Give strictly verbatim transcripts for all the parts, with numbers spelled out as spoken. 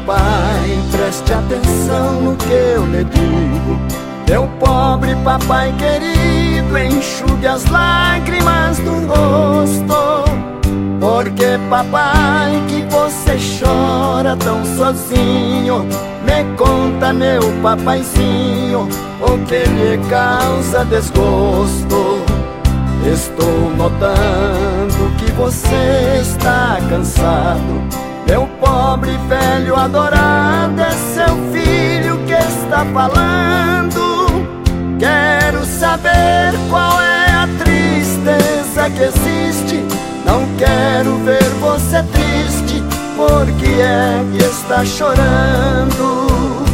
papai, preste atenção no que eu lhe digo. Meu pobre papai querido, enxugue as lágrimas do rosto. Porque papai, que você chora tão sozinho? Me conta, meu papaizinho, o que lhe causa desgosto. Estou notando que você está cansado. Meu pobre velho adorado, é seu filho que está falando. Quero saber qual é a tristeza que existe. Não quero ver você triste, porque é que está chorando.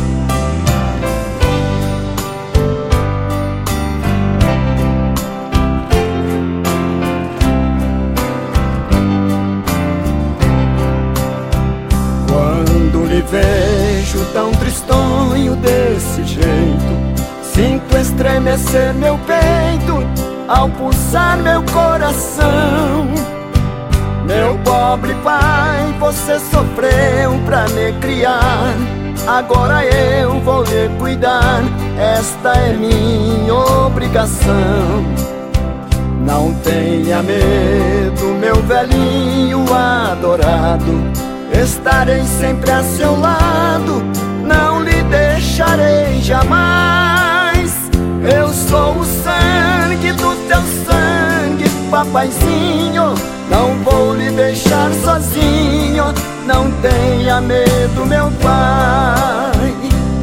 Quando lhe vejo tão tristonho desse jeito, sinto estremecer meu peito ao pulsar meu coração. Meu pobre pai, você sofreu pra me criar, agora eu vou lhe cuidar, esta é minha obrigação. Não tenha medo, meu velhinho adorado, estarei sempre a seu lado, não lhe deixarei jamais. Eu sou o sangue do teu sangue, papaizinho, não vou lhe deixar sozinho. Não tenha medo, meu pai.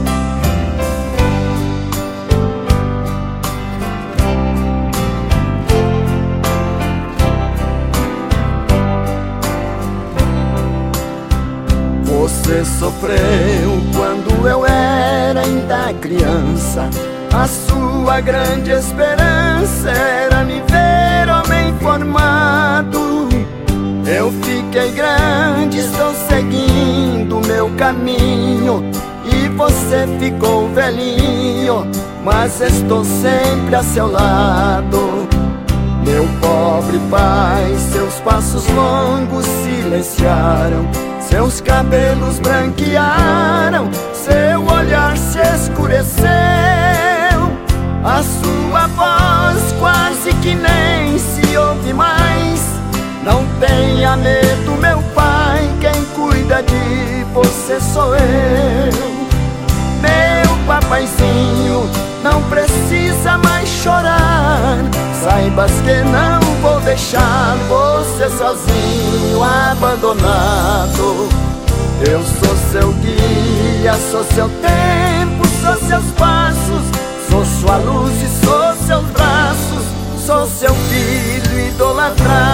Você sofreu quando eu era ainda criança. A sua grande esperança era me ver homem formado. Eu fiquei grande, estou seguindo meu caminho, e você ficou velhinho, mas estou sempre a seu lado. Meu pobre pai, seus passos longos silenciaram, seus cabelos branquearam, seu olhar se escureceu, a sua voz quase que nem se ouve mais. Não tenha medo, meu pai, quem cuida de você sou eu. Meu papaizinho, não precisa mais chorar, saibas que não vou deixar você sozinho, abandonado. Eu sou seu guia, sou seu tempo, sou seus passos, sou sua luz e sou seus braços, sou seu filho idolatrado.